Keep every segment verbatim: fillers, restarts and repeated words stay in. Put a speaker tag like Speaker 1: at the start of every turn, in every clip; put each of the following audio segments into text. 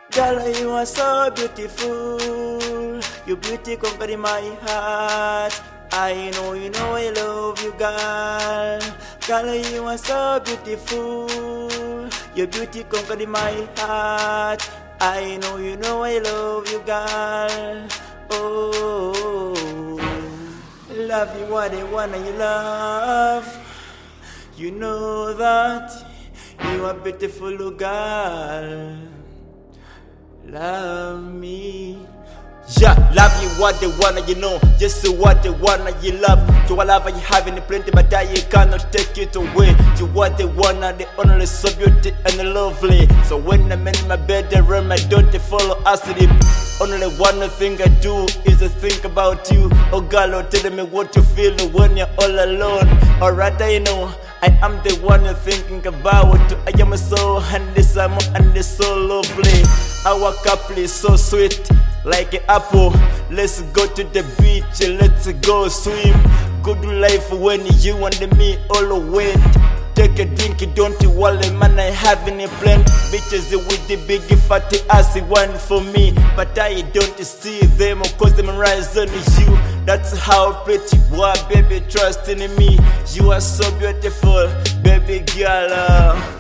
Speaker 1: Girl, you are so beautiful. Your beauty conquered my heart. I know you know I love you, girl. Girl, you are so beautiful. Your beauty conquered my heart. I know you know I love you, girl. Oh, love you what I wanna you love. You know that you are beautiful, girl. Love me. Yeah, love you what they wanna, you know, just what they wanna, you love. You all love you having plenty, but I cannot take it away. You what they wanna, they only so beauty and lovely. So when I'm in my bedroom, I don't follow asleep. Only one thing I do is to think about you. Oh girl, oh, tell me what you feel when you're all alone. Alright, I know I am the one you're thinking about. I am so handsome and so lovely. Our couple is so sweet, like an apple. Let's go to the beach, let's go swim. Good life when you and me all wet. Take a drink, don't worry, man, I have any plan. Bitches with the big fatty ass one for me, but I don't see them cause them rise on you. That's how pretty you are, baby, trust in me. You are so beautiful, baby girl. uh,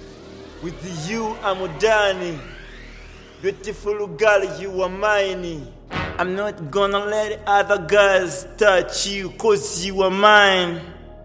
Speaker 1: With you I'm done. Beautiful girl, you are mine. I'm not gonna let other guys touch you, cause you are mine.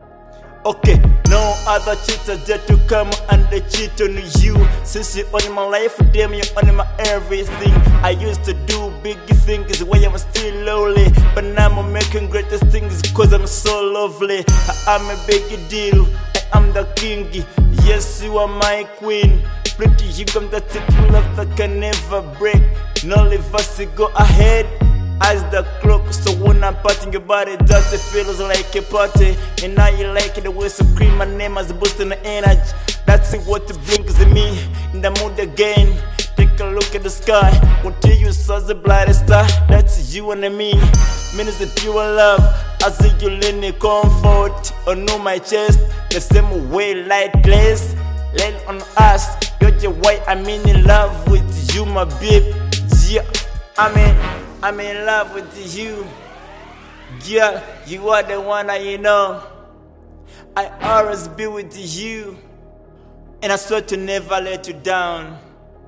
Speaker 1: Okay, no other cheaters there to come and they cheat on you. Since you're on my life, damn, you're on my everything. I used to do big things when I'm still lonely, but now I'm making greatest things cause I'm so lovely. I am a big deal, I am the king. Yes, you are my queen. Pretty, you come that true love that can never break. No leave us to go ahead as the clock. So when I'm patting your body, that it feels like a party. And now you like it the way so scream my name as boosting the energy. That's what brings me in the mood again. Take a look at the sky, what do you saw the brightest star? That's you and me, means the pure love. I see you leaning comfort on my chest, the same way light glaze lay on us. You're the way I'm in love with you, my babe. Yeah, I'm in, I'm in love with you. Yeah, you are the one I know. I always be with you, and I swear to never let you down.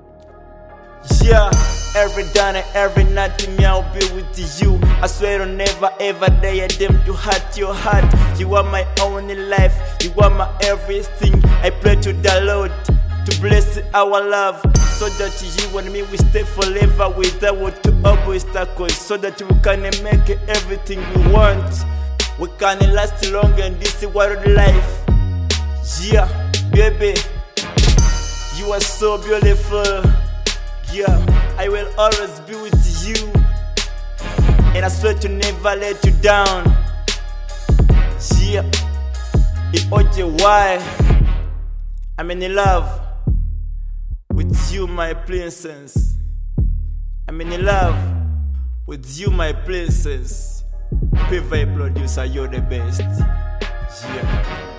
Speaker 1: Yeah, every day and every night me I'll be with you. I swear I'll never ever dare them to hurt your heart. You are my only life, you are my everything. I pray to the Lord to bless our love, so that you and me we stay forever without obstacles, so that we can make everything we want. We can last long in this world life. Yeah, baby, you are so beautiful. Yeah, I will always be with you, and I swear to never let you down. Yeah, it's O J Y. I'm in love with you, my princess. I'm in love with you, my princess. P V producer, you're the best. Yeah.